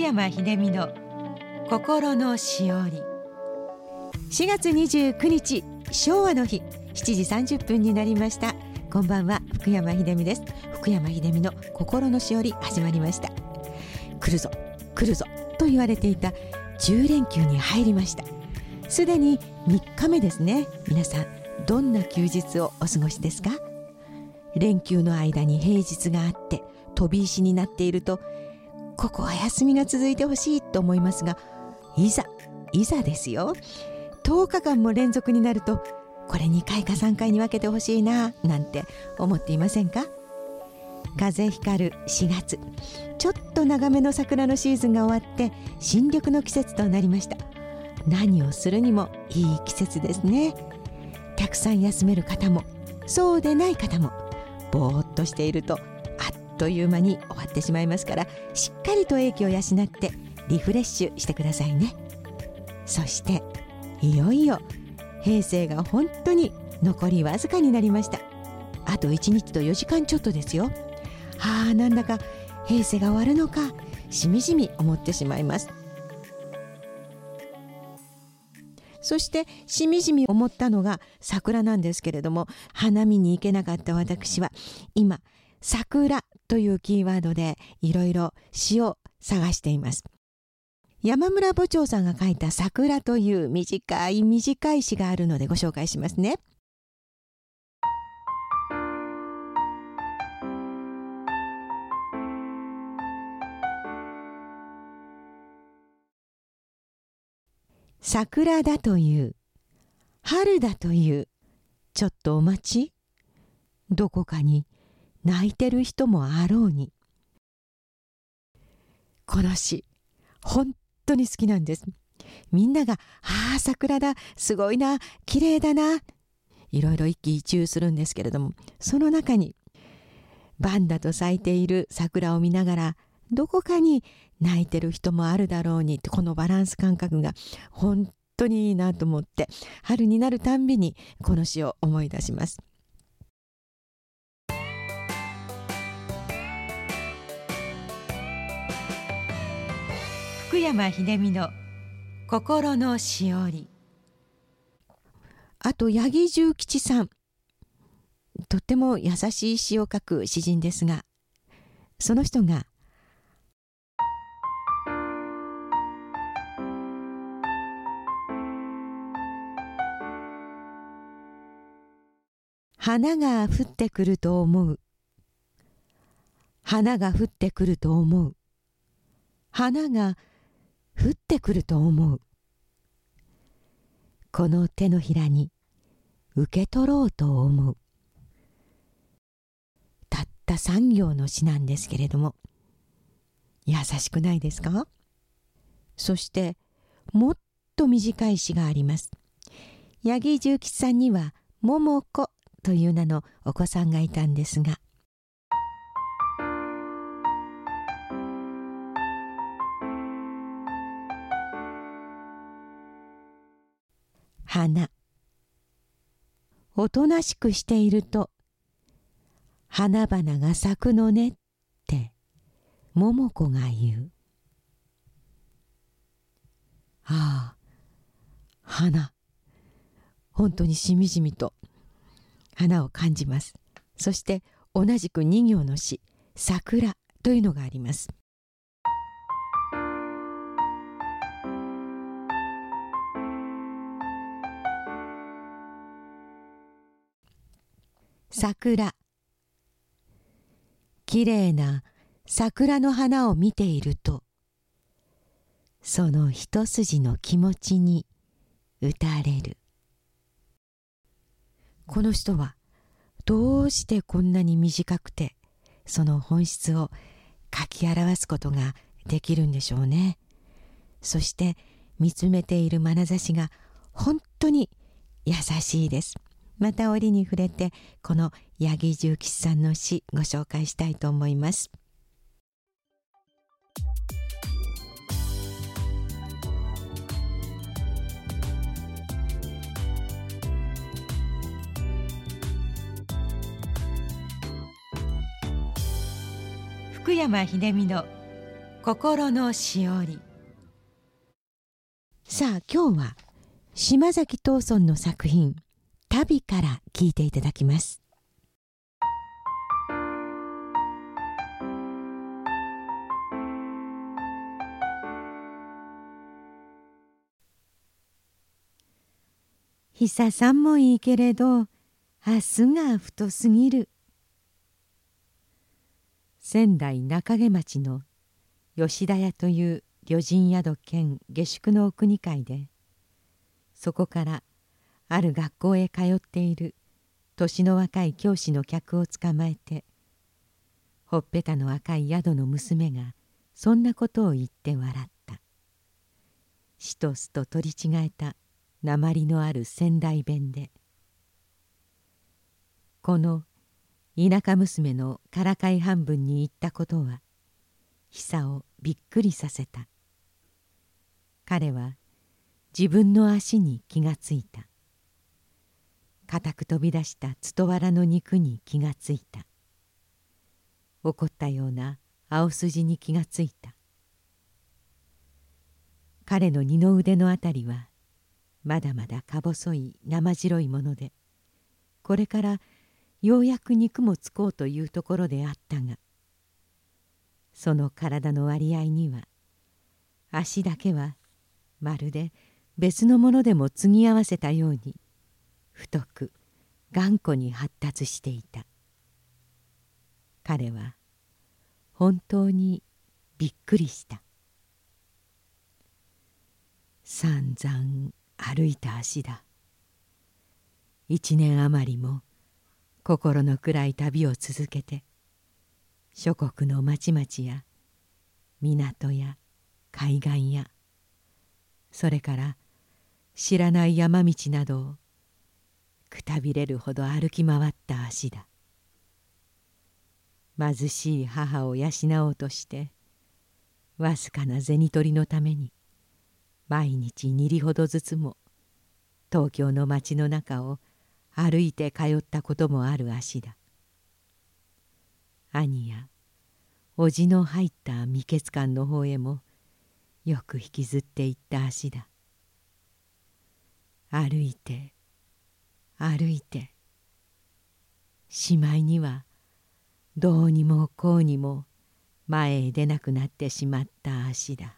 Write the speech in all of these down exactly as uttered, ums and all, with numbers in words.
山秀美の心のしおり。しがつにじゅうくにち、昭和の日、しちじさんじゅっぷんになりました。こんばんは、福山秀美です。福山秀美の心のしおり始まりました。来るぞ来るぞと言われていたじゅうれんきゅうに入りました。すでにみっかめですね。皆さんどんな休日をお過ごしですか？連休の間に平日があって飛び石になっていると、ここは休みが続いてほしいと思いますが、いざいざですよ。とおかかんも連続になると、これにかいかさんかいに分けてほしいななんて思っていませんか？風光るしがつ、ちょっと長めの桜のシーズンが終わって新緑の季節となりました。何をするにもいい季節ですね。たくさん休める方もそうでない方も、ぼーっとしているとあっという間に終わってしまいますから、しっかりと英気を養ってリフレッシュしてくださいね。そしていよいよ平成が本当に残りわずかになりました。あといちにちとよじかんちょっとですよ。はあ、なんだか平成が終わるのか、しみじみ思ってしまいます。そしてしみじみ思ったのが桜なんですけれども、花見に行けなかった私は今桜というキーワードでいろいろ詩を探しています。山村母長さんが書いた桜という短い短い詩があるのでご紹介しますね。桜だという、春だという、ちょっとお待ち。どこかに泣いてる人もあろうに。この詩、本当に好きなんです。みんなが、ああ、桜だ、すごいな、綺麗だな、いろいろ一喜一憂するんですけれども、その中に、バンダと咲いている桜を見ながら、どこかに泣いてる人もあるだろうにって、このバランス感覚が本当にいいなと思って、春になるたんびにこの詩を思い出します。福山秀美の心のしおり。あと八木重吉さん、とっても優しい詩を書く詩人ですが、その人が花が降ってくると思う、花が降ってくると思う、花が降ってくると思う、この手のひらに受け取ろうと思う。たったさんぎょうの詩なんですけれども、優しくないですか？そしてもっと短い詩があります。八木重吉さんには桃子という名のお子さんがいたんですが、花、おとなしくしていると花々が咲くのねって桃子が言う。ああ、花、本当にしみじみと花を感じます。そして同じくにぎょうの詩、桜というのがあります。桜、きれいな桜の花を見ていると、その一筋の気持ちに打たれる。この人はどうしてこんなに短くて、その本質を書き表すことができるんでしょうね。そして見つめている眼差しが本当に優しいです。また折に触れて、この八木重吉さんの詩ご紹介したいと思います。福山秀美の心のしおり。さあ今日は島崎藤村の作品「旅」から聞いていただきます。久さんもいいけれど明日が太すぎる。仙台中毛町の吉田屋という旅人宿兼下宿のお国会で、そこからある学校へ通っている年の若い教師の客を捕まえて、ほっぺたの赤い宿の娘がそんなことを言って笑った。しとすと取り違えた訛のある仙台弁で、この田舎娘のからかい半分に言ったことは久をびっくりさせた。彼は自分の足に気がついた。固く飛び出したつとわらの肉に気がついた。怒ったような青筋に気がついた。彼の二の腕のあたりはまだまだか細い生白いもので、これからようやく肉もつこうというところであったが、その体の割合には足だけはまるで別のものでも継ぎ合わせたように太く頑固に発達していた。彼は本当にびっくりした。散々歩いた足だ。一年余りも心の暗い旅を続けて、諸国の町々や港や海岸や、それから知らない山道などをくたびれるほど歩き回った足だ。貧しい母を養おうとしてわずかな銭取りのために毎日に里ほどずつも東京の町の中を歩いて通ったこともある足だ。兄や叔父の入った未決館の方へもよく引きずっていった足だ。歩いて歩いて、しまいにはどうにもこうにも前へ出なくなってしまった足だ。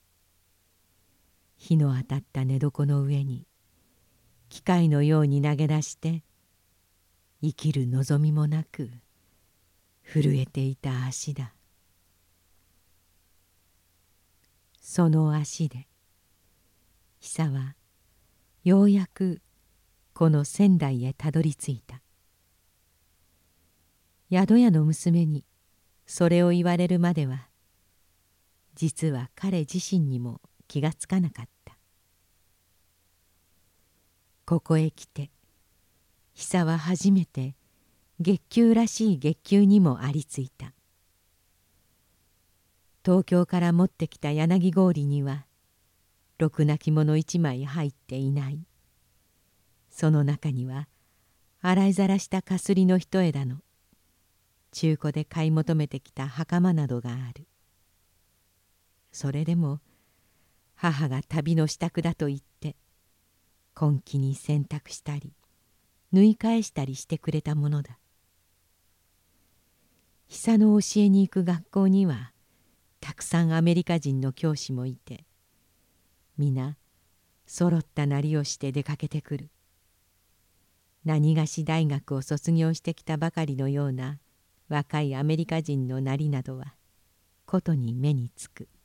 火の当たった寝床の上に機械のように投げ出して生きる望みもなく震えていた足だ。その足で久はようやくこの仙台へたどり着いた。宿屋の娘にそれを言われるまでは実は彼自身にも気がつかなかった。ここへ来て久は初めて月給らしい月給にもありついた。東京から持ってきた柳氷にはろくな着物一枚入っていない。その中には洗いざらしたかすりの一枝の中古で買い求めてきた袴などがある。それでも母が旅の支度だと言って根気に洗濯したり縫い返したりしてくれたものだ。久の教えに行く学校にはたくさんアメリカ人の教師もいて、皆揃ったなりをして出かけてくる。何がし大学を卒業してきたばかりのような若いアメリカ人のなりなどはことに目につく。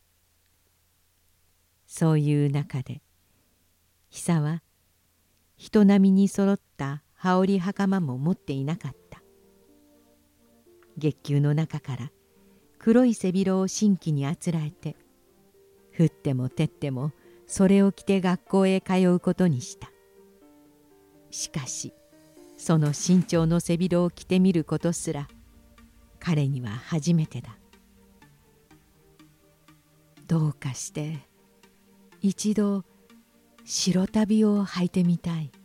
そういう中で久は人並みに揃った羽織袴も持っていなかった。月給の中から黒い背広を新規にあつらえて、降っても照ってもそれを着て学校へ通うことにした。しかしその身長の背広を着てみることすら彼には初めてだ。どうかして一度白足袋を履いてみたい。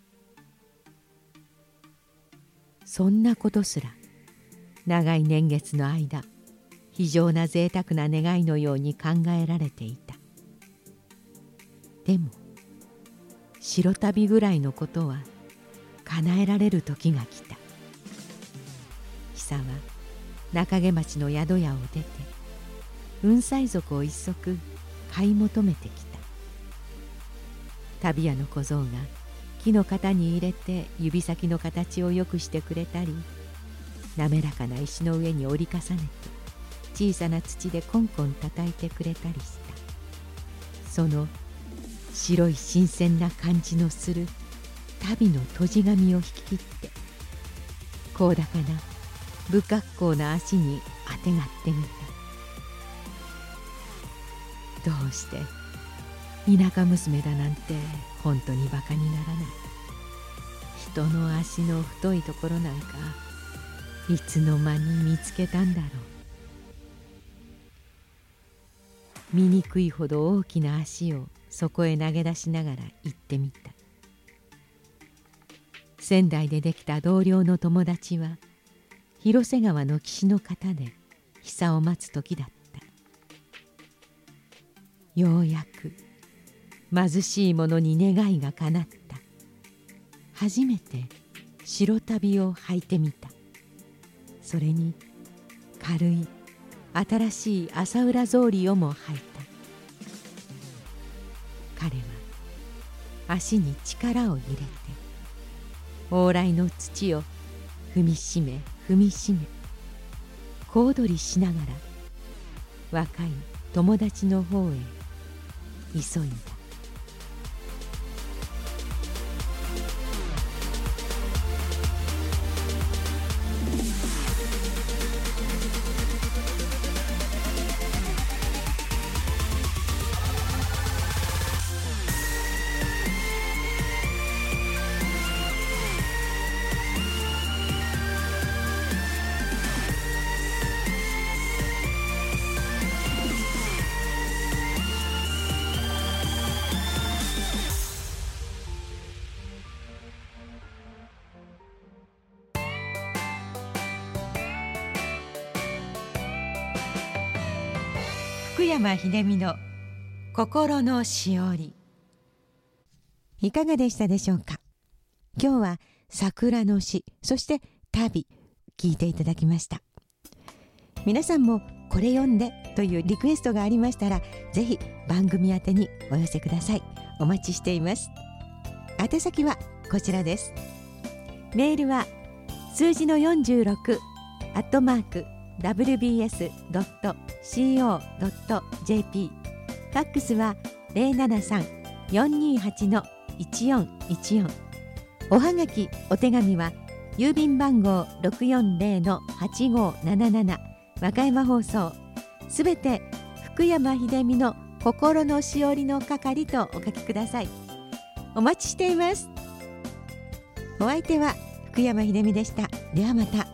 そんなことすら長い年月の間非常な贅沢な願いのように考えられていた。でも白旅ぐらいのことは叶えられる時が来た。久は中毛町の宿屋を出て雲彩族を一足買い求めてきた。旅屋の小僧が木の型に入れて指先の形をよくしてくれたり、滑らかな石の上に折り重ねて小さな土でコンコン叩いてくれたりした。その白い新鮮な感じのする旅の閉じ紙を引き切って高高な不格好な足にあてがってみた。どうして田舎娘だなんて本当にバカにならない。人の足の太いところなんかいつの間に見つけたんだろう。醜いほど大きな足をそこへ投げ出しながら行ってみた。仙台でできた同僚の友達は広瀬川の岸の方で久を待つ時だった。ようやく貧しい者に願いが叶った。初めて白旅を履いてみた。それに軽い新しい朝浦草履をも履いた。彼は足に力を入れて往来の土を踏みしめ踏みしめ小躍りしながら若い友達の方へ急いだ。福山秀美の心のしおり、いかがでしたでしょうか。今日は桜の詩、そして旅聞いていただきました。皆さんもこれ読んでというリクエストがありましたら、ぜひ番組宛てにお寄せください。お待ちしています。宛先はこちらです。メールは数字のよんじゅうろくアットマーク ダブリュービーエスドットシーオードットジェーピー、 ファックスは ゼロななさん よんにーはち のいちよんいちよん、おはがきお手紙は郵便番号 ろくよんゼロ のはちごーなななな 和歌山放送、すべて福山秀美の心のしおりの係とお書きください。お待ちしています。お相手は福山秀美でした。ではまた。